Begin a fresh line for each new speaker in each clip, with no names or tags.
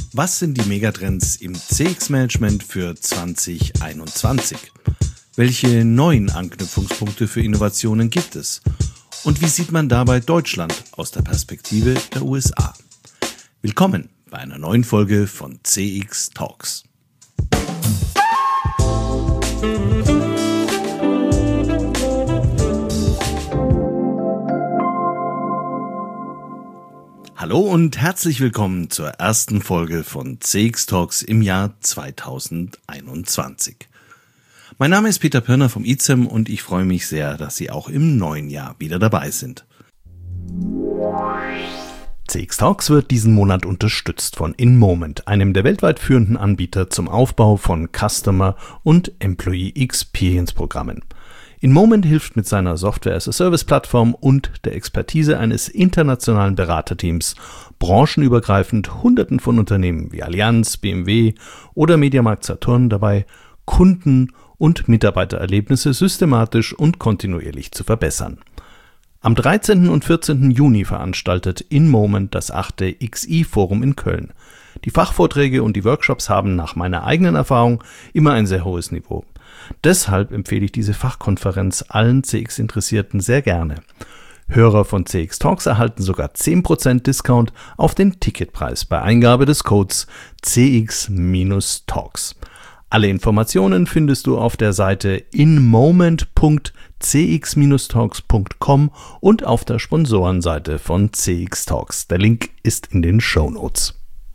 Was sind die Megatrends im CX-Management für 2021? Welche neuen Anknüpfungspunkte für Innovationen gibt es? Und wie sieht man dabei Deutschland aus der Perspektive der USA? Willkommen bei einer neuen Folge von CX Talks. Hallo und herzlich willkommen zur ersten Folge von CX Talks im Jahr 2021. Mein Name ist Peter Pirner vom ICEM und ich freue mich sehr, dass Sie auch im neuen Jahr wieder dabei sind. CX Talks wird diesen Monat unterstützt von InMoment, einem der weltweit führenden Anbieter zum Aufbau von Customer- und Employee Experience-Programmen. InMoment hilft mit seiner Software-as-a-Service-Plattform und der Expertise eines internationalen Beraterteams branchenübergreifend Hunderten von Unternehmen wie Allianz, BMW oder Mediamarkt Saturn dabei, Kunden- und Mitarbeitererlebnisse systematisch und kontinuierlich zu verbessern. Am 13. und 14. Juni veranstaltet InMoment das 8. XI-Forum in Köln. Die Fachvorträge und die Workshops haben nach meiner eigenen Erfahrung immer ein sehr hohes Niveau. Deshalb empfehle ich diese Fachkonferenz allen CX-Interessierten sehr gerne. Hörer von CX Talks erhalten sogar 10% Discount auf den Ticketpreis bei Eingabe des Codes CX-Talks. Alle Informationen findest du auf der Seite inmoment.cx-talks.com und auf der Sponsorenseite von CX Talks. Der Link ist in den Shownotes.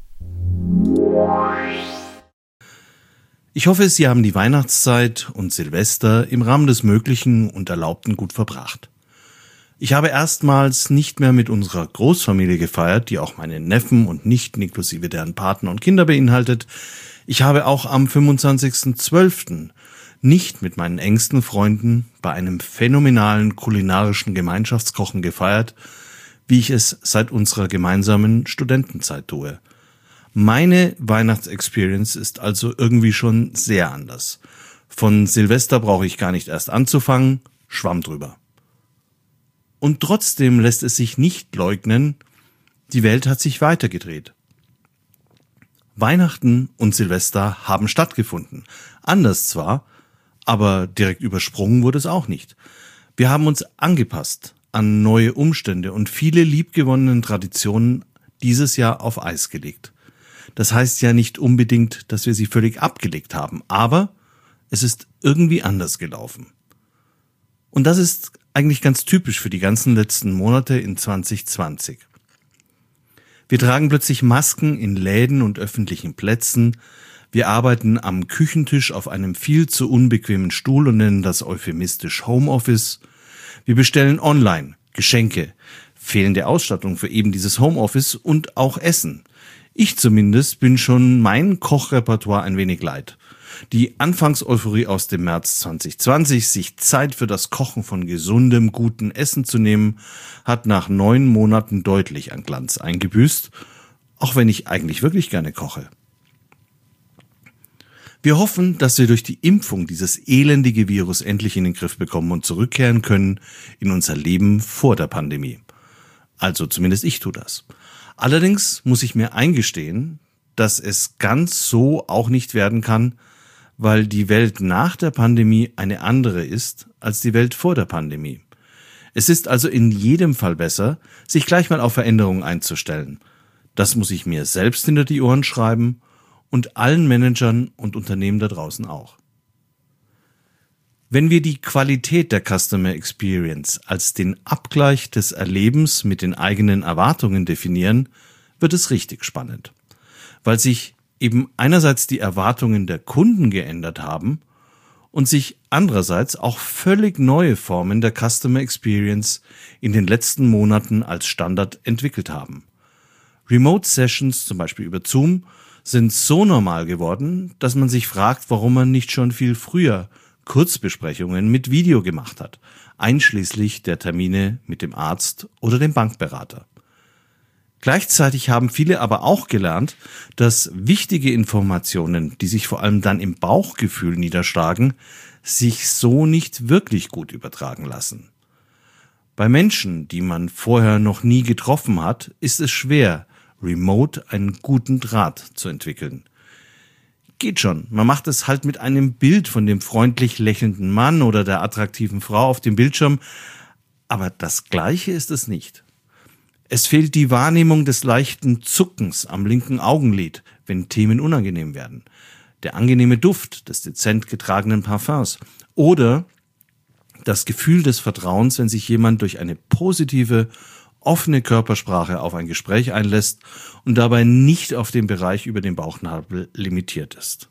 Ich hoffe, Sie haben die Weihnachtszeit und Silvester im Rahmen des Möglichen und Erlaubten gut verbracht. Ich habe erstmals nicht mehr mit unserer Großfamilie gefeiert, die auch meine Neffen und Nichten inklusive deren Partner und Kinder beinhaltet. Ich habe auch am 25.12. nicht mit meinen engsten Freunden bei einem phänomenalen kulinarischen Gemeinschaftskochen gefeiert, wie ich es seit unserer gemeinsamen Studentenzeit tue. Meine Weihnachtsexperience ist also irgendwie schon sehr anders. Von Silvester brauche ich gar nicht erst anzufangen, Schwamm drüber. Und trotzdem lässt es sich nicht leugnen, die Welt hat sich weitergedreht. Weihnachten und Silvester haben stattgefunden. Anders zwar, aber direkt übersprungen wurde es auch nicht. Wir haben uns angepasst an neue Umstände und viele liebgewonnenen Traditionen dieses Jahr auf Eis gelegt. Das heißt ja nicht unbedingt, dass wir sie völlig abgelegt haben, aber es ist irgendwie anders gelaufen. Und das ist eigentlich ganz typisch für die ganzen letzten Monate in 2020. Wir tragen plötzlich Masken in Läden und öffentlichen Plätzen, wir arbeiten am Küchentisch auf einem viel zu unbequemen Stuhl und nennen das euphemistisch Homeoffice, wir bestellen online Geschenke, fehlende Ausstattung für eben dieses Homeoffice und auch Essen. Ich zumindest bin schon mein Kochrepertoire ein wenig leid. Die Anfangseuphorie aus dem März 2020, sich Zeit für das Kochen von gesundem, gutem Essen zu nehmen, hat nach 9 Monaten deutlich an Glanz eingebüßt, auch wenn ich eigentlich wirklich gerne koche. Wir hoffen, dass wir durch die Impfung dieses elendige Virus endlich in den Griff bekommen und zurückkehren können in unser Leben vor der Pandemie. Also zumindest ich tue das. Allerdings muss ich mir eingestehen, dass es ganz so auch nicht werden kann, weil die Welt nach der Pandemie eine andere ist als die Welt vor der Pandemie. Es ist also in jedem Fall besser, sich gleich mal auf Veränderungen einzustellen. Das muss ich mir selbst hinter die Ohren schreiben und allen Managern und Unternehmen da draußen auch. Wenn wir die Qualität der Customer Experience als den Abgleich des Erlebens mit den eigenen Erwartungen definieren, wird es richtig spannend, weil sich eben einerseits die Erwartungen der Kunden geändert haben und sich andererseits auch völlig neue Formen der Customer Experience in den letzten Monaten als Standard entwickelt haben. Remote Sessions, zum Beispiel über Zoom, sind so normal geworden, dass man sich fragt, warum man nicht schon viel früher Kurzbesprechungen mit Video gemacht hat, einschließlich der Termine mit dem Arzt oder dem Bankberater. Gleichzeitig haben viele aber auch gelernt, dass wichtige Informationen, die sich vor allem dann im Bauchgefühl niederschlagen, sich so nicht wirklich gut übertragen lassen. Bei Menschen, die man vorher noch nie getroffen hat, ist es schwer, remote einen guten Draht zu entwickeln. Geht schon, man macht es halt mit einem Bild von dem freundlich lächelnden Mann oder der attraktiven Frau auf dem Bildschirm, aber das Gleiche ist es nicht. Es fehlt die Wahrnehmung des leichten Zuckens am linken Augenlid, wenn Themen unangenehm werden, der angenehme Duft des dezent getragenen Parfums oder das Gefühl des Vertrauens, wenn sich jemand durch eine positive, offene Körpersprache auf ein Gespräch einlässt und dabei nicht auf den Bereich über den Bauchnabel limitiert ist.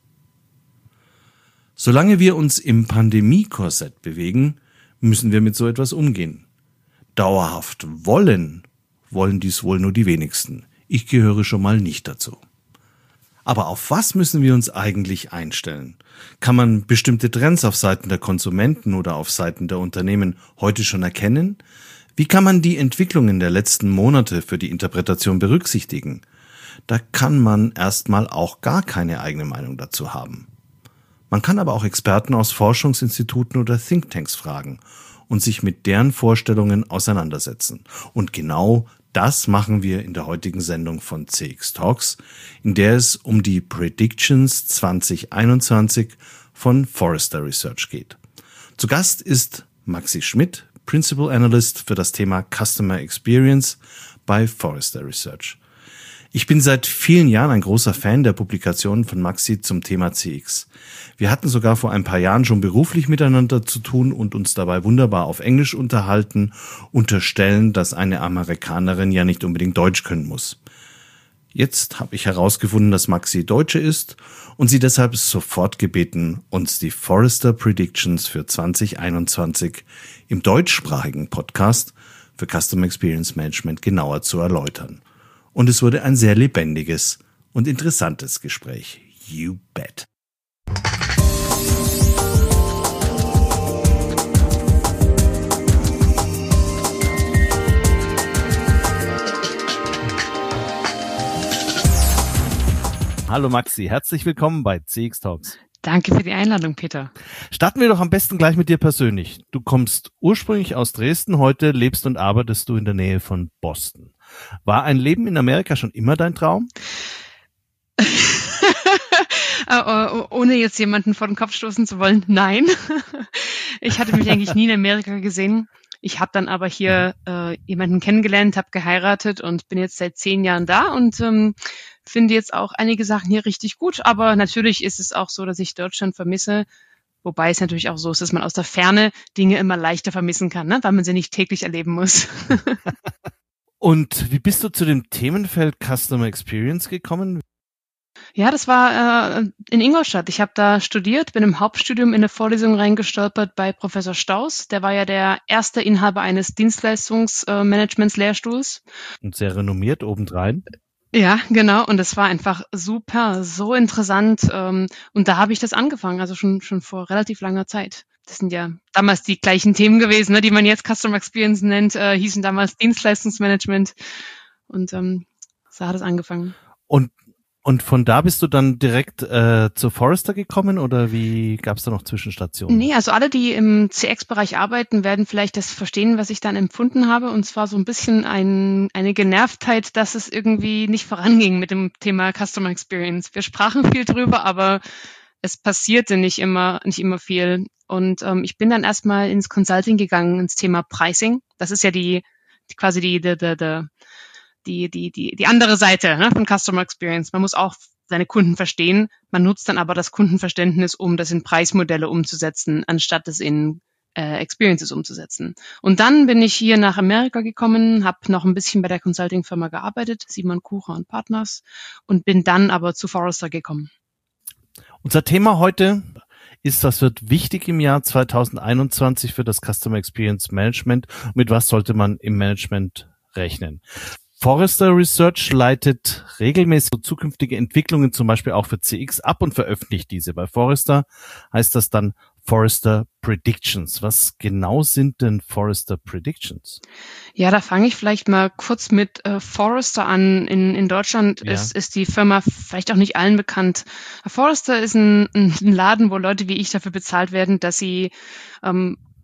Solange wir uns im Pandemie-Korsett bewegen, müssen wir mit so etwas umgehen. Dauerhaft wollen dies wohl nur die wenigsten. Ich gehöre schon mal nicht dazu. Aber auf was müssen wir uns eigentlich einstellen? Kann man bestimmte Trends auf Seiten der Konsumenten oder auf Seiten der Unternehmen heute schon erkennen? Wie kann man die Entwicklungen der letzten Monate für die Interpretation berücksichtigen? Da kann man erstmal auch gar keine eigene Meinung dazu haben. Man kann aber auch Experten aus Forschungsinstituten oder Thinktanks fragen und sich mit deren Vorstellungen auseinandersetzen. Und genau das machen wir in der heutigen Sendung von CX Talks, in der es um die Predictions 2021 von Forrester Research geht. Zu Gast ist Maxi Schmidt, Principal Analyst für das Thema Customer Experience bei Forrester Research. Ich bin seit vielen Jahren ein großer Fan der Publikationen von Maxi zum Thema CX. Wir hatten sogar vor ein paar Jahren schon beruflich miteinander zu tun und uns dabei wunderbar auf Englisch unterhalten, unterstellen, dass eine Amerikanerin ja nicht unbedingt Deutsch können muss. Jetzt habe ich herausgefunden, dass Maxi Deutsche ist und sie deshalb sofort gebeten, uns die Forrester Predictions für 2021 im deutschsprachigen Podcast für Customer Experience Management genauer zu erläutern. Und es wurde ein sehr lebendiges und interessantes Gespräch. You bet. Hallo Maxi, herzlich willkommen bei CX Talks.
Danke für die Einladung, Peter.
Starten wir doch am besten gleich mit dir persönlich. Du kommst ursprünglich aus Dresden, heute lebst und arbeitest du in der Nähe von Boston. War ein Leben in Amerika schon immer dein Traum?
Ohne jetzt jemanden vor den Kopf stoßen zu wollen, nein. Ich hatte mich eigentlich nie in Amerika gesehen. Ich habe dann aber hier jemanden kennengelernt, habe geheiratet und bin jetzt seit 10 Jahren da und finde jetzt auch einige Sachen hier richtig gut. Aber natürlich ist es auch so, dass ich Deutschland vermisse. Wobei es natürlich auch so ist, dass man aus der Ferne Dinge immer leichter vermissen kann, ne? Weil man sie nicht täglich erleben muss.
Und wie bist du zu dem Themenfeld Customer Experience gekommen?
Ja, das war in Ingolstadt. Ich habe da studiert, bin im Hauptstudium in eine Vorlesung reingestolpert bei Professor Staus. Der war ja der erste Inhaber eines Dienstleistungsmanagements-Lehrstuhls.
Und sehr renommiert obendrein.
Ja, genau. Und es war einfach super, so interessant. Und da habe ich das angefangen, also schon vor relativ langer Zeit. Das sind ja damals die gleichen Themen gewesen, ne, die man jetzt Customer Experience nennt, hießen damals Dienstleistungsmanagement. Und so hat es angefangen.
Und von da bist du dann direkt zu Forrester gekommen oder wie gab es da noch Zwischenstationen?
Nee, also alle, die im CX-Bereich arbeiten, werden vielleicht das verstehen, was ich dann empfunden habe. Und zwar so ein bisschen eine Genervtheit, dass es irgendwie nicht voranging mit dem Thema Customer Experience. Wir sprachen viel drüber, aber es passierte nicht immer viel. Und ich bin dann erstmal ins Consulting gegangen, ins Thema Pricing. Das ist ja quasi die andere Seite, ne, von Customer Experience. Man muss auch seine Kunden verstehen. Man nutzt dann aber das Kundenverständnis, um das in Preismodelle umzusetzen, anstatt es in Experiences umzusetzen. Und dann bin ich hier nach Amerika gekommen, habe noch ein bisschen bei der Consulting-Firma gearbeitet, Simon Kucher und Partners, und bin dann aber zu Forrester gekommen.
Unser Thema heute ist, was wird wichtig im Jahr 2021 für das Customer Experience Management? Mit was sollte man im Management rechnen? Forrester Research leitet regelmäßig zukünftige Entwicklungen zum Beispiel auch für CX ab und veröffentlicht diese. Bei Forrester heißt das dann Forrester Predictions. Was genau sind denn Forrester Predictions?
Ja, da fange ich vielleicht mal kurz mit Forrester an. In Deutschland ist die Firma vielleicht auch nicht allen bekannt. Forrester ist ein Laden, wo Leute wie ich dafür bezahlt werden, dass sie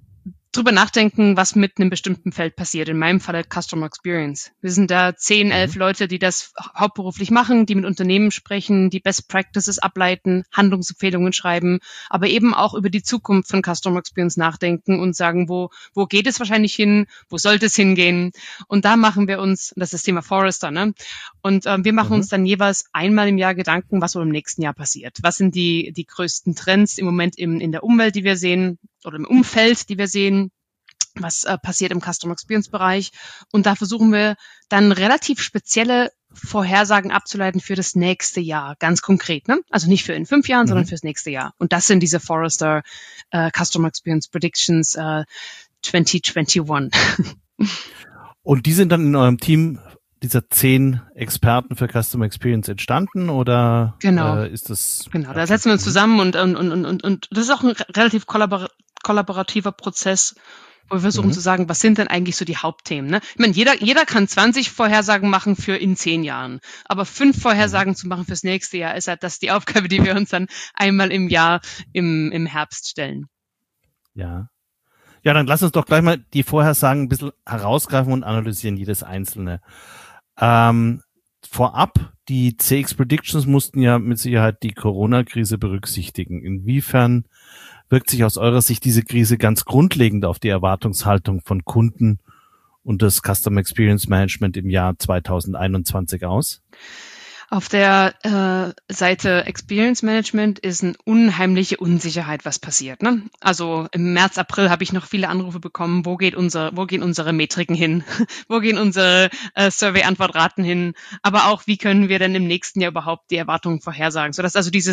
drüber nachdenken, was mit einem bestimmten Feld passiert. In meinem Fall Customer Experience. Wir sind da 10, 11 Leute, die das hauptberuflich machen, die mit Unternehmen sprechen, die Best Practices ableiten, Handlungsempfehlungen schreiben, aber eben auch über die Zukunft von Customer Experience nachdenken und sagen, wo geht es wahrscheinlich hin, wo sollte es hingehen. Und da machen wir uns, das ist das Thema Forrester, ne? Und wir machen uns dann jeweils einmal im Jahr Gedanken, was wohl im nächsten Jahr passiert. Was sind die größten Trends im Moment in der Umwelt, die wir sehen, oder im Umfeld, die wir sehen, was passiert im Customer Experience Bereich. Und da versuchen wir dann relativ spezielle Vorhersagen abzuleiten für das nächste Jahr, ganz konkret, ne? Also nicht für in 5 Jahren, sondern fürs nächste Jahr. Und das sind diese Forrester Customer Experience Predictions 2021.
Und die sind dann in eurem Team dieser 10 Experten für Customer Experience entstanden oder
genau.
Ist das?
Genau, da setzen wir uns zusammen und das ist auch ein relativ kollaborativer Prozess, wo wir versuchen zu sagen, was sind denn eigentlich so die Hauptthemen, ne? Ich meine, jeder kann 20 Vorhersagen machen für in 10 Jahren, aber 5 Vorhersagen zu machen fürs nächste Jahr ist halt das die Aufgabe, die wir uns dann einmal im Jahr im Herbst stellen.
Ja. Ja, dann lass uns doch gleich mal die Vorhersagen ein bisschen herausgreifen und analysieren, jedes einzelne. Vorab, die CX Predictions mussten ja mit Sicherheit die Corona-Krise berücksichtigen. Inwiefern wirkt sich aus eurer Sicht diese Krise ganz grundlegend auf die Erwartungshaltung von Kunden und das Customer Experience Management im Jahr 2021 aus?
Auf der Seite Experience Management ist eine unheimliche Unsicherheit, was passiert, ne? Also im März, April habe ich noch viele Anrufe bekommen, wo gehen unsere Metriken hin? Wo gehen unsere Survey-Antwortraten hin? Aber auch, wie können wir denn im nächsten Jahr überhaupt die Erwartungen vorhersagen? So dass also diese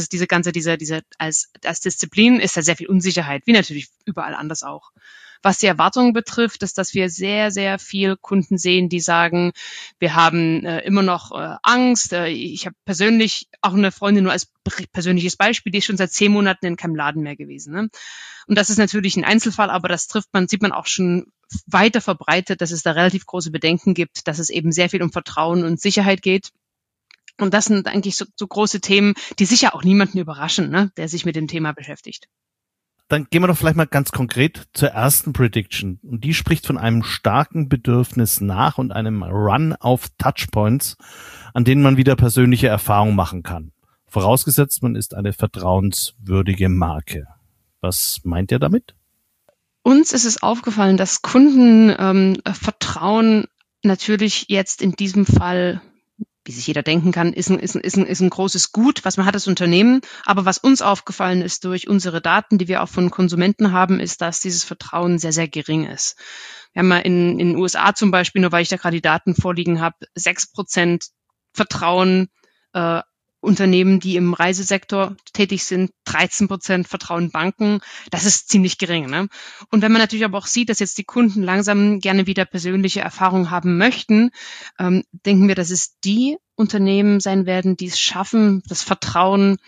als Disziplin ist da sehr viel Unsicherheit, wie natürlich überall anders auch. Was die Erwartungen betrifft, ist, dass wir sehr, sehr viel Kunden sehen, die sagen, wir haben immer noch Angst. Ich habe persönlich auch eine Freundin nur als persönliches Beispiel, die ist schon seit 10 Monaten in keinem Laden mehr gewesen, ne? Und das ist natürlich ein Einzelfall, aber das sieht man auch schon weiter verbreitet, dass es da relativ große Bedenken gibt, dass es eben sehr viel um Vertrauen und Sicherheit geht. Und das sind eigentlich so große Themen, die sicher auch niemanden überraschen, ne, der sich mit dem Thema beschäftigt.
Dann gehen wir doch vielleicht mal ganz konkret zur ersten Prediction. Und die spricht von einem starken Bedürfnis nach und einem Run auf Touchpoints, an denen man wieder persönliche Erfahrungen machen kann. Vorausgesetzt, man ist eine vertrauenswürdige Marke. Was meint ihr damit?
Uns ist es aufgefallen, dass Kunden Vertrauen natürlich jetzt in diesem Fall, wie sich jeder denken kann, ist ein großes Gut, was man hat als Unternehmen. Aber was uns aufgefallen ist durch unsere Daten, die wir auch von Konsumenten haben, ist, dass dieses Vertrauen sehr, sehr gering ist. Wir haben mal in den USA zum Beispiel, nur weil ich da gerade die Daten vorliegen habe, 6% Vertrauen Unternehmen, die im Reisesektor tätig sind, 13% vertrauen Banken. Das ist ziemlich gering, ne? Und wenn man natürlich aber auch sieht, dass jetzt die Kunden langsam gerne wieder persönliche Erfahrungen haben möchten, denken wir, dass es die Unternehmen sein werden, die es schaffen, das Vertrauen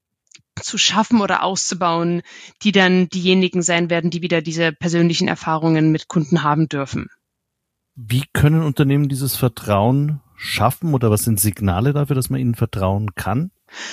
zu schaffen oder auszubauen, die dann diejenigen sein werden, die wieder diese persönlichen Erfahrungen mit Kunden haben dürfen.
Wie können Unternehmen dieses Vertrauen schaffen oder was sind Signale dafür, dass man ihnen vertrauen kann?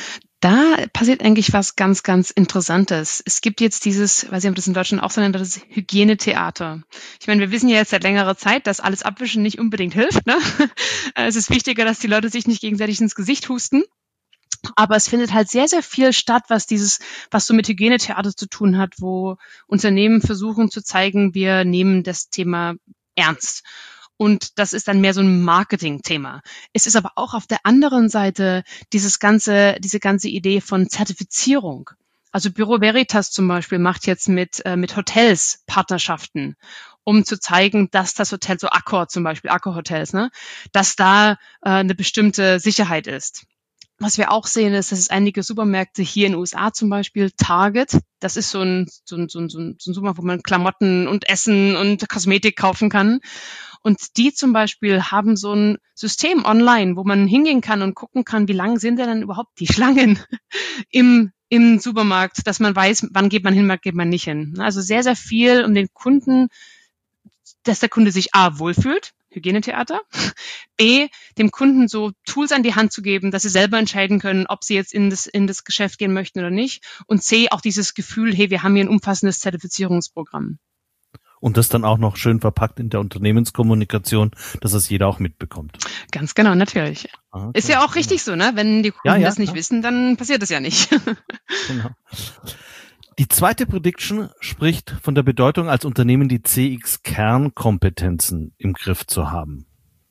Da passiert eigentlich was ganz, ganz Interessantes. Es gibt jetzt dieses, weiß nicht, ob das in Deutschland auch so nennt, das Hygienetheater. Ich meine, wir wissen ja jetzt seit längerer Zeit, dass alles Abwischen nicht unbedingt hilft, ne? Es ist wichtiger, dass die Leute sich nicht gegenseitig ins Gesicht husten. Aber es findet halt sehr, sehr viel statt, was so mit Hygienetheater zu tun hat, wo Unternehmen versuchen zu zeigen, wir nehmen das Thema ernst. Und das ist dann mehr so ein Marketing-Thema. Es ist aber auch auf der anderen Seite diese ganze Idee von Zertifizierung. Also Bureau Veritas zum Beispiel macht jetzt mit Hotels Partnerschaften, um zu zeigen, dass das Hotel, so Accor zum Beispiel, Accor Hotels, ne, dass da eine bestimmte Sicherheit ist. Was wir auch sehen, ist, dass es einige Supermärkte hier in den USA zum Beispiel, Target, das ist so ein Supermarkt, wo man Klamotten und Essen und Kosmetik kaufen kann. Und die zum Beispiel haben so ein System online, wo man hingehen kann und gucken kann, wie lang sind denn überhaupt die Schlangen im Supermarkt, dass man weiß, wann geht man hin, wann geht man nicht hin. Also sehr, sehr viel um den Kunden, dass der Kunde sich A, wohlfühlt, Hygienetheater, B, dem Kunden so Tools an die Hand zu geben, dass sie selber entscheiden können, ob sie jetzt in das Geschäft gehen möchten oder nicht, und C, auch dieses Gefühl, hey, wir haben hier ein umfassendes Zertifizierungsprogramm.
Und das dann auch noch schön verpackt in der Unternehmenskommunikation, dass es jeder auch mitbekommt.
Ganz genau, natürlich.
Okay.
Ist ja auch richtig so, ne? Wenn die Kunden das nicht
ja.
wissen, dann passiert das ja nicht.
Genau. Die zweite Prediction spricht von der Bedeutung, als Unternehmen die CX-Kernkompetenzen im Griff zu haben.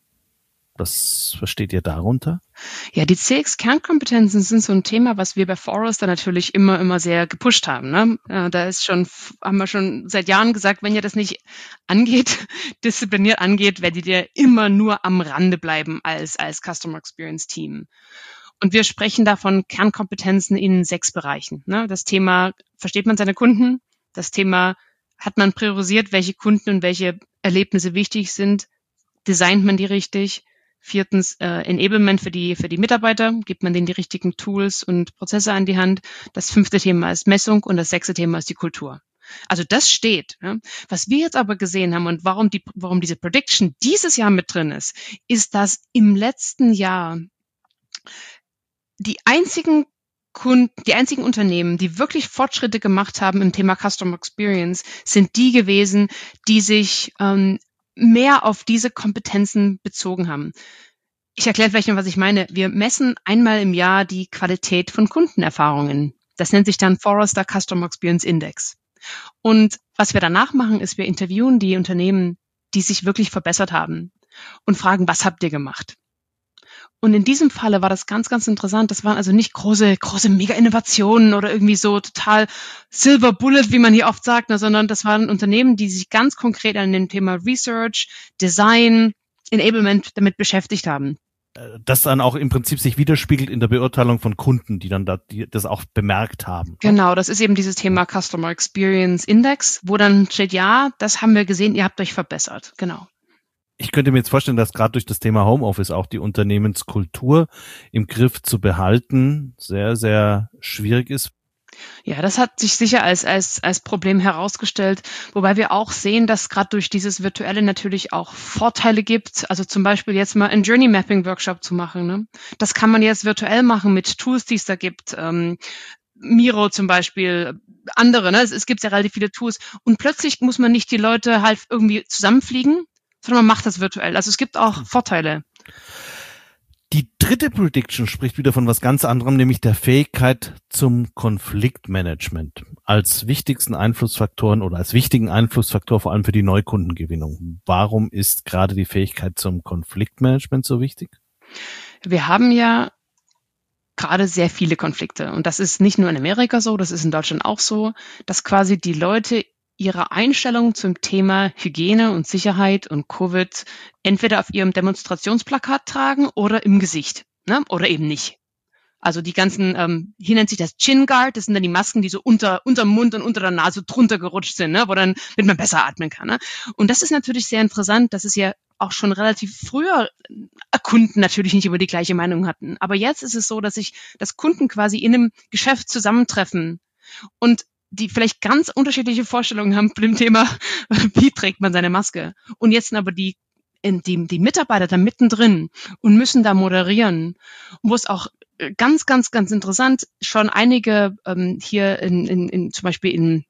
Was versteht ihr darunter?
Ja, die CX-Kernkompetenzen sind so ein Thema, was wir bei Forrester natürlich immer sehr gepusht haben. Ne? Haben wir schon seit Jahren gesagt, wenn ihr das nicht angeht, diszipliniert angeht, werdet ihr immer nur am Rande bleiben als Customer Experience Team. Und wir sprechen da von Kernkompetenzen in 6 Bereichen. Ne? Das Thema, versteht man seine Kunden? Das Thema, hat man priorisiert, welche Kunden und welche Erlebnisse wichtig sind? Designt man die richtig? 4. Enablement für die Mitarbeiter, gibt man denen die richtigen Tools und Prozesse an die Hand. Das 5. Thema ist Messung und das 6. Thema ist die Kultur. Also das steht. Ja. Was wir jetzt aber gesehen haben und warum diese Prediction dieses Jahr mit drin ist, dass im letzten Jahr die einzigen Unternehmen, die wirklich Fortschritte gemacht haben im Thema Customer Experience, sind die gewesen, die sich mehr auf diese Kompetenzen bezogen haben. Ich erkläre vielleicht noch, was ich meine. Wir messen einmal im Jahr die Qualität von Kundenerfahrungen. Das nennt sich dann Forrester Customer Experience Index. Und was wir danach machen, ist, wir interviewen die Unternehmen, die sich wirklich verbessert haben und fragen, was habt ihr gemacht? Und in diesem Falle war das ganz, ganz interessant. Das waren also nicht große Mega-Innovationen oder irgendwie so total Silver Bullet, wie man hier oft sagt, sondern das waren Unternehmen, die sich ganz konkret an dem Thema Research, Design, Enablement damit beschäftigt haben.
Das dann auch im Prinzip sich widerspiegelt in der Beurteilung von Kunden, die dann die das auch bemerkt haben.
Genau, das ist eben dieses Thema Customer Experience Index, wo dann steht, ja, das haben wir gesehen, ihr habt euch verbessert. Genau.
Ich könnte mir jetzt vorstellen, dass gerade durch das Thema Homeoffice auch die Unternehmenskultur im Griff zu behalten sehr, sehr schwierig ist.
Ja, das hat sich sicher als Problem herausgestellt, wobei wir auch sehen, dass gerade durch dieses Virtuelle natürlich auch Vorteile gibt. Also zum Beispiel jetzt mal einen Journey Mapping Workshop zu machen. Ne? Das kann man jetzt virtuell machen mit Tools, die es da gibt. Miro zum Beispiel, andere. Ne? Es gibt ja relativ viele Tools. Und plötzlich muss man nicht die Leute halt irgendwie zusammenfliegen, sondern man macht das virtuell. Also es gibt auch Vorteile.
Die dritte Prediction spricht wieder von was ganz anderem, nämlich der Fähigkeit zum Konfliktmanagement als wichtigsten Einflussfaktoren oder als wichtigen Einflussfaktor vor allem für die Neukundengewinnung. Warum ist gerade die Fähigkeit zum Konfliktmanagement so wichtig?
Wir haben ja gerade sehr viele Konflikte und das ist nicht nur in Amerika so, das ist in Deutschland auch so, dass quasi die Leute ihre Einstellung zum Thema Hygiene und Sicherheit und Covid entweder auf ihrem Demonstrationsplakat tragen oder im Gesicht, ne? Oder eben nicht. Also die ganzen, hier nennt sich das Chin Guard, das sind dann die Masken, die so unterm Mund und unter der Nase drunter gerutscht sind, ne? Damit man besser atmen kann. Ne? Und das ist natürlich sehr interessant, dass es ja auch schon relativ früher Kunden natürlich nicht über die gleiche Meinung hatten. Aber jetzt ist es so, dass Kunden quasi in einem Geschäft zusammentreffen und die vielleicht ganz unterschiedliche Vorstellungen haben zu dem Thema, wie trägt man seine Maske. Und jetzt sind aber die Mitarbeiter da mittendrin und müssen da moderieren, wo es auch ganz, ganz, ganz interessant schon einige hier zum Beispiel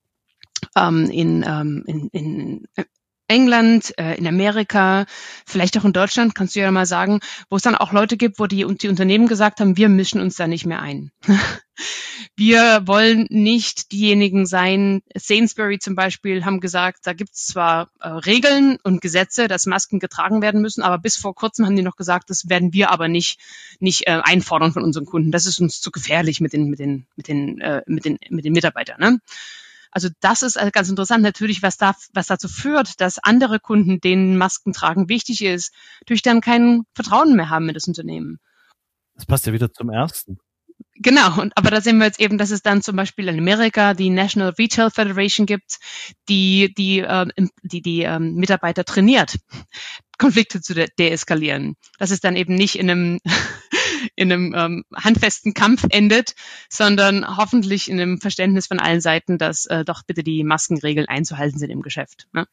in England, in Amerika, vielleicht auch in Deutschland, kannst du ja mal sagen, wo es dann auch Leute gibt, wo die Unternehmen gesagt haben, wir mischen uns da nicht mehr ein. Wir wollen nicht diejenigen sein. Sainsbury zum Beispiel haben gesagt, da gibt es zwar Regeln und Gesetze, dass Masken getragen werden müssen, aber bis vor kurzem haben die noch gesagt, das werden wir aber nicht einfordern von unseren Kunden. Das ist uns zu gefährlich mit den Mitarbeitern. Ne? Also das ist ganz interessant natürlich, was dazu führt, dass andere Kunden, denen Masken tragen wichtig ist, durch dann kein Vertrauen mehr haben in das Unternehmen.
Das passt ja wieder zum ersten.
Genau, aber da sehen wir jetzt eben, dass es dann zum Beispiel in Amerika die National Retail Federation gibt, die Mitarbeiter trainiert, Konflikte zu deeskalieren. Dass es dann eben nicht in einem handfesten Kampf endet, sondern hoffentlich in einem Verständnis von allen Seiten, dass doch bitte die Maskenregeln einzuhalten sind im Geschäft. Ne?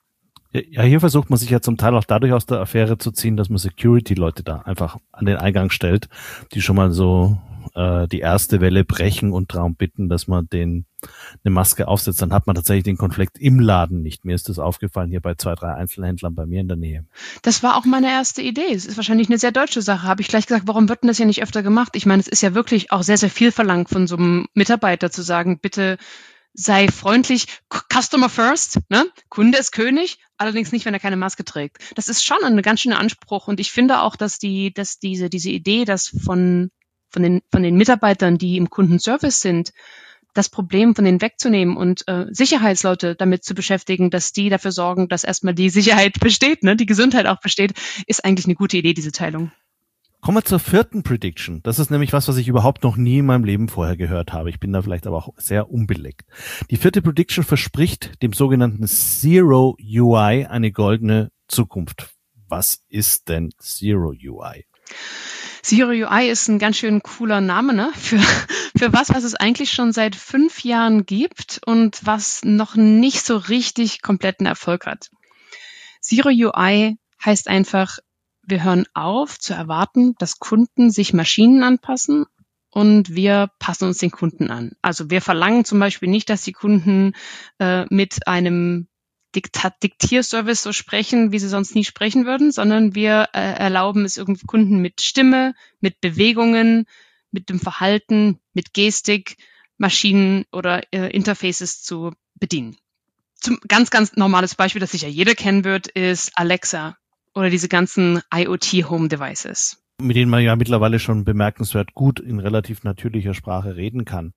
Ja, hier versucht man sich ja zum Teil auch dadurch aus der Affäre zu ziehen, dass man Security-Leute da einfach an den Eingang stellt, die schon mal so die erste Welle brechen und darum bitten, dass man eine Maske aufsetzt. Dann hat man tatsächlich den Konflikt im Laden nicht. Mir ist das aufgefallen hier bei 2, 3 Einzelhändlern bei mir in der Nähe.
Das war auch meine erste Idee. Es ist wahrscheinlich eine sehr deutsche Sache. Habe ich gleich gesagt, warum wird denn das ja nicht öfter gemacht? Ich meine, es ist ja wirklich auch sehr, sehr viel verlangt von so einem Mitarbeiter zu sagen, bitte sei freundlich, Customer first, ne? Kunde ist König, allerdings nicht, wenn er keine Maske trägt. Das ist schon ein ganz schöner Anspruch und ich finde auch, dass diese Idee, dass von den Mitarbeitern, die im Kundenservice sind, das Problem von denen wegzunehmen und Sicherheitsleute damit zu beschäftigen, dass die dafür sorgen, dass erstmal die Sicherheit besteht, ne, die Gesundheit auch besteht, ist eigentlich eine gute Idee, diese Teilung.
Kommen wir zur 4. Prediction. Das ist nämlich was ich überhaupt noch nie in meinem Leben vorher gehört habe. Ich bin da vielleicht aber auch sehr unbeleckt. Die 4. Prediction verspricht dem sogenannten Zero UI eine goldene Zukunft. Was ist denn Zero UI?
Zero UI ist ein ganz schön cooler Name, ne? Für was es eigentlich schon seit 5 Jahren gibt und was noch nicht so richtig kompletten Erfolg hat. Zero UI heißt einfach, wir hören auf zu erwarten, dass Kunden sich Maschinen anpassen und wir passen uns den Kunden an. Also wir verlangen zum Beispiel nicht, dass die Kunden mit einem Diktierservice so sprechen, wie sie sonst nie sprechen würden, sondern wir erlauben es irgendwie Kunden mit Stimme, mit Bewegungen, mit dem Verhalten, mit Gestik, Maschinen oder Interfaces zu bedienen. Zum ganz, ganz normales Beispiel, das sicher jeder kennen wird, ist Alexa oder diese ganzen IoT-Home-Devices.
Mit denen man ja mittlerweile schon bemerkenswert gut in relativ natürlicher Sprache reden kann.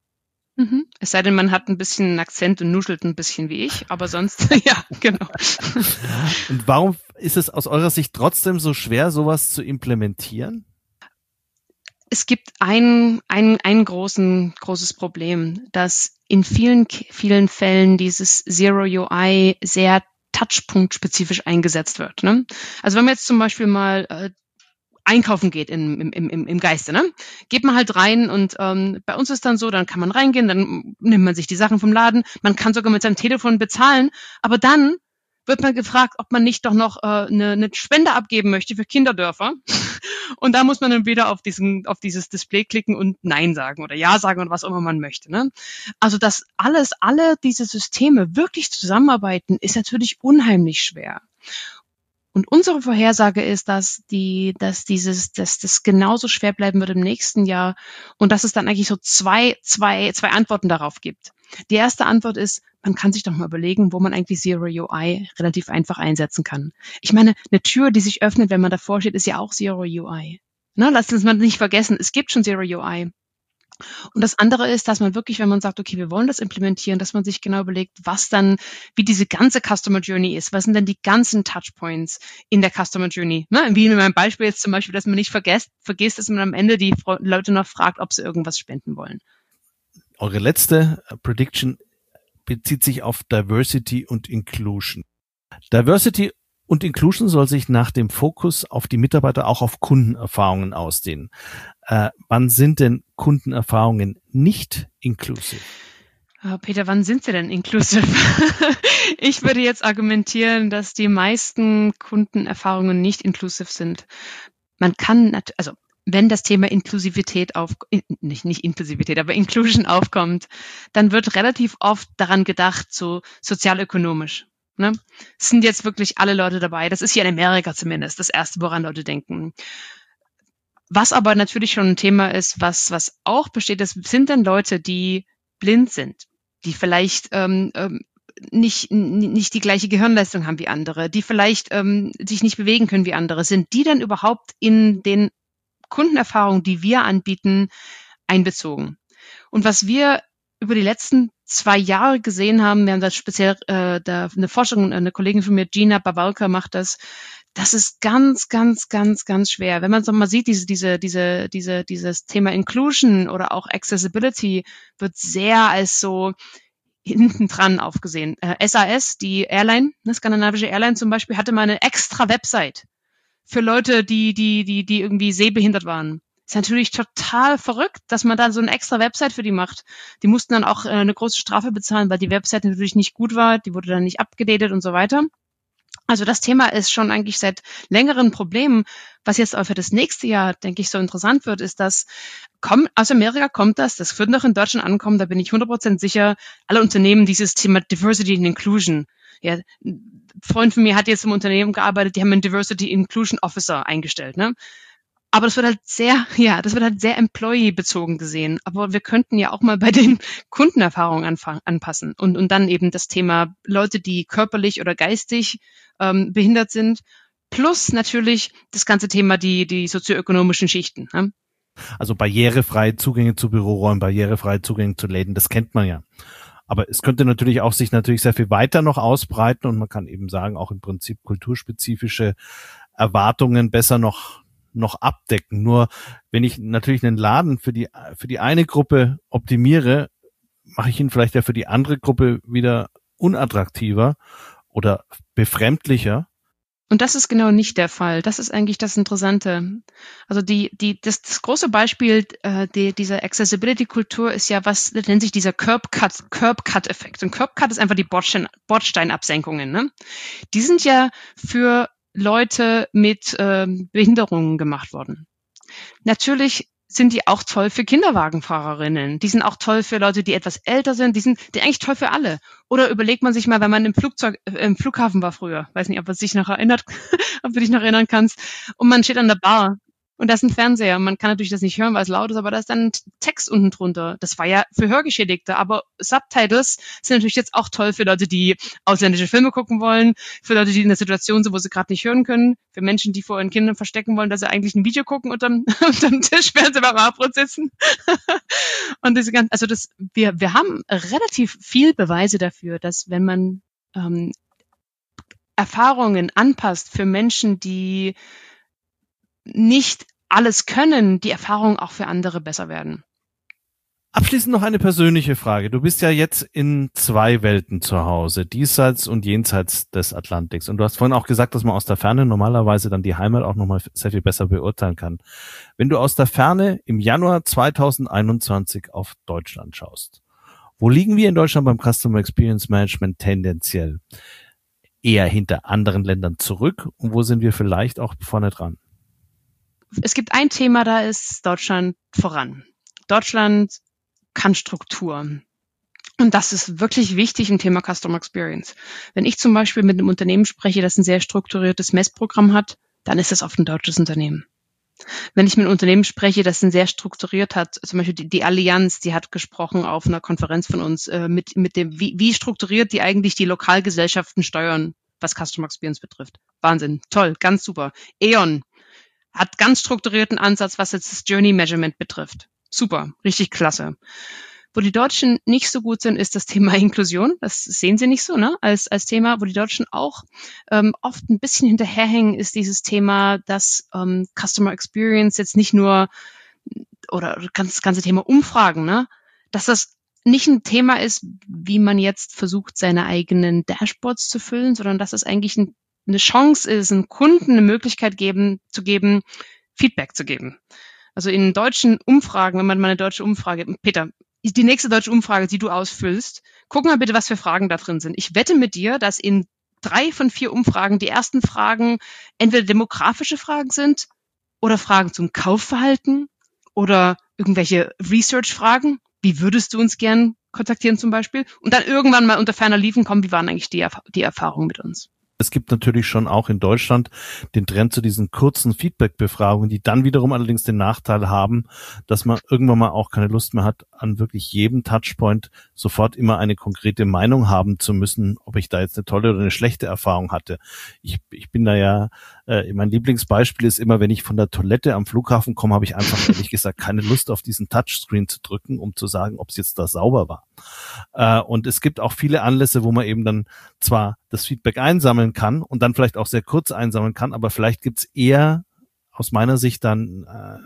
Es sei denn, man hat ein bisschen einen Akzent und nuschelt ein bisschen wie ich, aber sonst, ja, genau.
Und warum ist es aus eurer Sicht trotzdem so schwer, sowas zu implementieren?
Es gibt ein großes Problem, dass in vielen Fällen dieses Zero UI sehr Touchpunkt-spezifisch eingesetzt wird. Ne? Also wenn man jetzt zum Beispiel mal einkaufen geht im Geiste, ne? Geht man halt rein und bei uns ist dann so, dann kann man reingehen, dann nimmt man sich die Sachen vom Laden, man kann sogar mit seinem Telefon bezahlen, aber dann wird man gefragt, ob man nicht doch noch eine Spende abgeben möchte für Kinderdörfer. Und da muss man dann wieder auf dieses Display klicken und Nein sagen oder Ja sagen und was auch immer man möchte. Ne? Also das alle diese Systeme wirklich zusammenarbeiten, ist natürlich unheimlich schwer. Und unsere Vorhersage ist, dass das genauso schwer bleiben wird im nächsten Jahr und dass es dann eigentlich so zwei Antworten darauf gibt. Die erste Antwort ist, man kann sich doch mal überlegen, wo man eigentlich Zero UI relativ einfach einsetzen kann. Ich meine, eine Tür, die sich öffnet, wenn man davor steht, ist ja auch Zero UI. Ne, lasst uns mal nicht vergessen, es gibt schon Zero UI. Und das andere ist, dass man wirklich, wenn man sagt, okay, wir wollen das implementieren, dass man sich genau überlegt, wie diese ganze Customer Journey ist. Was sind denn die ganzen Touchpoints in der Customer Journey? Ne? Wie in meinem Beispiel jetzt zum Beispiel, dass man nicht vergisst, dass man am Ende die Leute noch fragt, ob sie irgendwas spenden wollen.
Eure letzte Prediction bezieht sich auf Diversity und Inclusion. Diversity und Inclusion soll sich nach dem Fokus auf die Mitarbeiter auch auf Kundenerfahrungen ausdehnen. Wann sind denn Kundenerfahrungen nicht inclusive?
Peter, wann sind sie denn inclusive? Ich würde jetzt argumentieren, dass die meisten Kundenerfahrungen nicht inclusive sind. Man kann, also wenn das Thema Inklusivität nicht Inklusivität, aber Inclusion aufkommt, dann wird relativ oft daran gedacht, so sozialökonomisch. Ne? Es sind jetzt wirklich alle Leute dabei. Das ist hier in Amerika zumindest das Erste, woran Leute denken. Was aber natürlich schon ein Thema ist, was auch besteht, das sind dann Leute, die blind sind, die vielleicht nicht die gleiche Gehirnleistung haben wie andere, die vielleicht sich nicht bewegen können wie andere. Sind die dann überhaupt in den Kundenerfahrungen, die wir anbieten, einbezogen? Und was wir über die letzten 2 Jahre gesehen haben, wir haben da speziell eine Forschung, eine Kollegin von mir, Gina Bawalka, macht das. Das ist ganz, ganz, ganz, ganz schwer. Wenn man so mal sieht, dieses Thema Inclusion oder auch Accessibility wird sehr als so hinten dran aufgesehen. SAS, die Airline, eine skandinavische Airline zum Beispiel, hatte mal eine extra Website für Leute, die irgendwie sehbehindert waren. Ist natürlich total verrückt, dass man da so eine extra Website für die macht. Die mussten dann auch eine große Strafe bezahlen, weil die Website natürlich nicht gut war, die wurde dann nicht abgedatet und so weiter. Also das Thema ist schon eigentlich seit längeren Problemen. Was jetzt auch für das nächste Jahr, denke ich, so interessant wird, ist, dass aus Amerika kommt das wird noch in Deutschland ankommen, da bin ich 100% sicher, alle Unternehmen dieses Thema Diversity and Inclusion. Ja, ein Freund von mir hat jetzt im Unternehmen gearbeitet, die haben einen Diversity Inclusion Officer eingestellt, ne? Aber das wird halt sehr employee-bezogen gesehen. Aber wir könnten ja auch mal bei den Kundenerfahrungen anpassen und dann eben das Thema Leute, die körperlich oder geistig behindert sind, plus natürlich das ganze Thema die sozioökonomischen Schichten. Ne?
Also barrierefreie Zugänge zu Büroräumen, barrierefreie Zugänge zu Läden, das kennt man ja. Aber es könnte natürlich auch sich sehr viel weiter noch ausbreiten und man kann eben sagen, auch im Prinzip kulturspezifische Erwartungen besser noch abdecken. Nur wenn ich natürlich einen Laden für die eine Gruppe optimiere, mache ich ihn vielleicht ja für die andere Gruppe wieder unattraktiver oder befremdlicher.
Und das ist genau nicht der Fall. Das ist eigentlich das Interessante. Also das große Beispiel dieser Accessibility-Kultur ist ja, was nennt sich dieser Curb-Cut-Effekt. Und Curb-Cut ist einfach die Bordsteinabsenkungen. Ne? Die sind ja für Leute mit Behinderungen gemacht worden. Natürlich sind die auch toll für Kinderwagenfahrerinnen. Die sind auch toll für Leute, die etwas älter sind. Die eigentlich toll für alle. Oder überlegt man sich mal, wenn man im Flughafen war früher. Weiß nicht, ob du dich noch erinnern kannst. Und man steht an der Bar. Und da ist ein Fernseher. Man kann natürlich das nicht hören, weil es laut ist, aber da ist dann Text unten drunter. Das war ja für Hörgeschädigte. Aber Subtitles sind natürlich jetzt auch toll für Leute, die ausländische Filme gucken wollen, für Leute, die in der Situation sind, wo sie gerade nicht hören können, für Menschen, die vor ihren Kindern verstecken wollen, dass sie eigentlich ein Video gucken unterm Tisch, während sie beim Abendbrot sitzen. Und wir haben relativ viel Beweise dafür, dass wenn man Erfahrungen anpasst für Menschen, die nicht alles können, die Erfahrungen auch für andere besser werden.
Abschließend noch eine persönliche Frage. Du bist ja jetzt in 2 Welten zu Hause, diesseits und jenseits des Atlantiks. Und du hast vorhin auch gesagt, dass man aus der Ferne normalerweise dann die Heimat auch nochmal sehr viel besser beurteilen kann. Wenn du aus der Ferne im Januar 2021 auf Deutschland schaust, wo liegen wir in Deutschland beim Customer Experience Management tendenziell? Eher hinter anderen Ländern zurück und wo sind wir vielleicht auch vorne dran?
Es gibt ein Thema, da ist Deutschland voran. Deutschland kann Struktur. Und das ist wirklich wichtig im Thema Customer Experience. Wenn ich zum Beispiel mit einem Unternehmen spreche, das ein sehr strukturiertes Messprogramm hat, dann ist das oft ein deutsches Unternehmen. Wenn ich mit einem Unternehmen spreche, das ein sehr strukturiert hat, zum Beispiel die Allianz, die hat gesprochen auf einer Konferenz von uns mit dem, wie strukturiert die eigentlich die Lokalgesellschaften steuern, was Customer Experience betrifft. Wahnsinn, toll, ganz super. E.ON hat ganz strukturierten Ansatz, was jetzt das Journey Measurement betrifft. Super, richtig klasse. Wo die Deutschen nicht so gut sind, ist das Thema Inklusion. Das sehen sie nicht so, ne? Als Thema, wo die Deutschen auch oft ein bisschen hinterherhängen, ist dieses Thema, dass Customer Experience jetzt nicht nur oder das ganze Thema Umfragen, ne? Dass das nicht ein Thema ist, wie man jetzt versucht, seine eigenen Dashboards zu füllen, sondern dass es eigentlich eine Chance ist, einem Kunden eine Möglichkeit zu geben, Feedback zu geben. Also in deutschen Umfragen, wenn man mal eine deutsche Umfrage, Peter, die nächste deutsche Umfrage, die du ausfüllst, guck mal bitte, was für Fragen da drin sind. Ich wette mit dir, dass in 3 von 4 Umfragen die ersten Fragen entweder demografische Fragen sind oder Fragen zum Kaufverhalten oder irgendwelche Research-Fragen. Wie würdest du uns gern kontaktieren zum Beispiel? Und dann irgendwann mal unter ferner Liefen kommen, wie waren eigentlich die Erfahrungen mit uns?
Es gibt natürlich schon auch in Deutschland den Trend zu diesen kurzen Feedback-Befragungen, die dann wiederum allerdings den Nachteil haben, dass man irgendwann mal auch keine Lust mehr hat, an wirklich jedem Touchpoint sofort immer eine konkrete Meinung haben zu müssen, ob ich da jetzt eine tolle oder eine schlechte Erfahrung hatte. Ich bin da ja, mein Lieblingsbeispiel ist immer, wenn ich von der Toilette am Flughafen komme, habe ich einfach ehrlich gesagt keine Lust auf diesen Touchscreen zu drücken, um zu sagen, ob es jetzt da sauber war. Und es gibt auch viele Anlässe, wo man eben dann zwar das Feedback einsammeln kann und dann vielleicht auch sehr kurz einsammeln kann, aber vielleicht gibt's eher aus meiner Sicht dann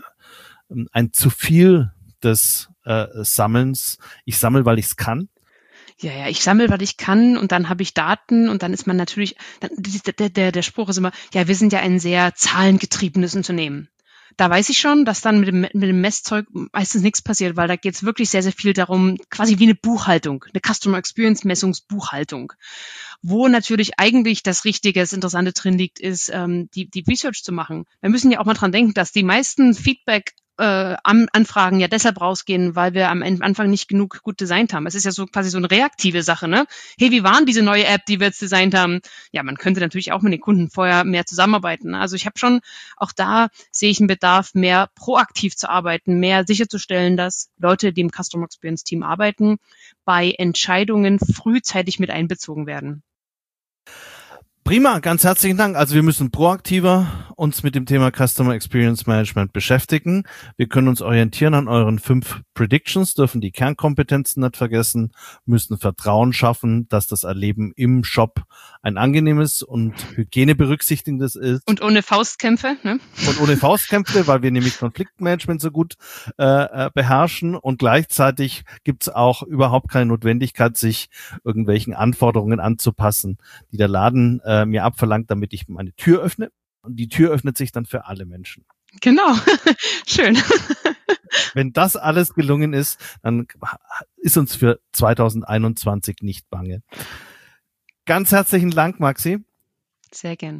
ein zu viel des Sammelns. Ich sammle, weil ich es kann.
Ja, ich sammle, weil ich kann und dann habe ich Daten und dann ist man natürlich, der Spruch ist immer, ja, wir sind ja ein sehr zahlengetriebenes Unternehmen. Da weiß ich schon, dass dann mit dem Messzeug meistens nichts passiert, weil da geht es wirklich sehr, sehr viel darum, quasi wie eine Buchhaltung, eine Customer Experience Messungsbuchhaltung. Wo natürlich eigentlich das Richtige, das Interessante drin liegt, ist, die Research zu machen. Wir müssen ja auch mal dran denken, dass die meisten Feedback-Anfragen ja deshalb rausgehen, weil wir am Anfang nicht genug gut designt haben. Es ist ja so quasi so eine reaktive Sache, ne? Hey, wie waren diese neue App, die wir jetzt designt haben? Ja, man könnte natürlich auch mit den Kunden vorher mehr zusammenarbeiten. Also ich habe schon, auch da sehe ich einen Bedarf, mehr proaktiv zu arbeiten, mehr sicherzustellen, dass Leute, die im Customer Experience Team arbeiten, bei Entscheidungen frühzeitig mit einbezogen werden.
Prima, ganz herzlichen Dank. Also wir müssen proaktiver uns mit dem Thema Customer Experience Management beschäftigen. Wir können uns orientieren an euren 5 Predictions, dürfen die Kernkompetenzen nicht vergessen, müssen Vertrauen schaffen, dass das Erleben im Shop ein angenehmes und hygieneberücksichtigendes ist.
Und ohne Faustkämpfe, ne?
Und ohne Faustkämpfe, weil wir nämlich Konfliktmanagement so gut beherrschen, und gleichzeitig gibt's auch überhaupt keine Notwendigkeit, sich irgendwelchen Anforderungen anzupassen, die der Laden mir abverlangt, damit ich meine Tür öffne. Und die Tür öffnet sich dann für alle Menschen.
Genau, schön.
Wenn das alles gelungen ist, dann ist uns für 2021 nicht bange. Ganz herzlichen Dank, Maxi.
Sehr gern.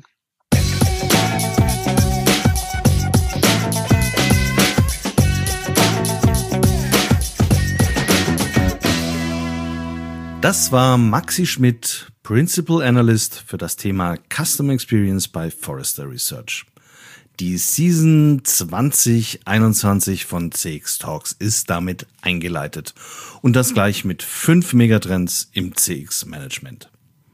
Das war Maxi Schmidt, Principal Analyst für das Thema Customer Experience bei Forrester Research. Die Season 2021 von CX Talks ist damit eingeleitet. Und das gleich mit 5 Megatrends im CX Management.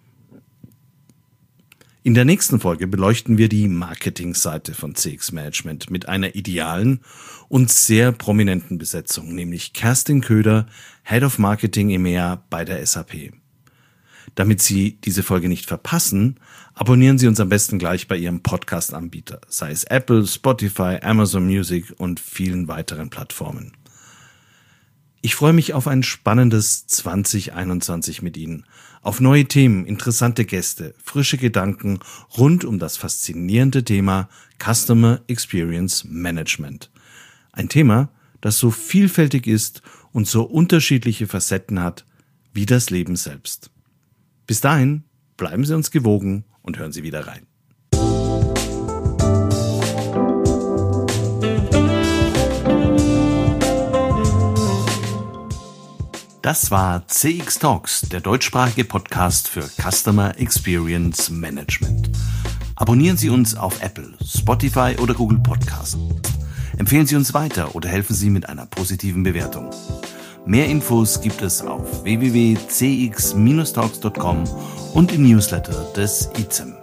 In der nächsten Folge beleuchten wir die Marketingseite von CX Management mit einer idealen und sehr prominenten Besetzung, nämlich Kerstin Köder, Head of Marketing EMEA bei der SAP. Damit Sie diese Folge nicht verpassen, abonnieren Sie uns am besten gleich bei Ihrem Podcast-Anbieter, sei es Apple, Spotify, Amazon Music und vielen weiteren Plattformen. Ich freue mich auf ein spannendes 2021 mit Ihnen, auf neue Themen, interessante Gäste, frische Gedanken rund um das faszinierende Thema Customer Experience Management. Ein Thema, das so vielfältig ist und so unterschiedliche Facetten hat wie das Leben selbst. Bis dahin, bleiben Sie uns gewogen und hören Sie wieder rein. Das war CX Talks, der deutschsprachige Podcast für Customer Experience Management. Abonnieren Sie uns auf Apple, Spotify oder Google Podcast. Empfehlen Sie uns weiter oder helfen Sie mit einer positiven Bewertung. Mehr Infos gibt es auf www.cx-talks.com und im Newsletter des ICEM.